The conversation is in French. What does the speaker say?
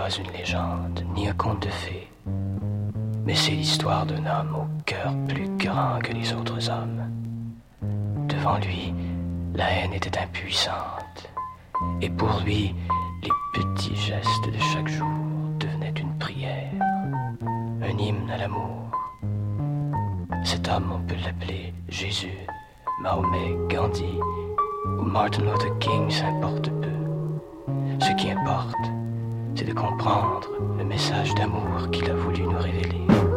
pas une légende, ni un conte de fées, mais c'est l'histoire d'un homme au cœur plus grand que les autres hommes. Devant lui, la haine était impuissante, et pour lui, les petits gestes de chaque jour devenaient une prière, un hymne à l'amour. Cet homme, on peut l'appeler Jésus, Mahomet, Gandhi ou Martin Luther King, ça importe peu. Ce qui importe, c'est de comprendre le message d'amour qu'il a voulu nous révéler.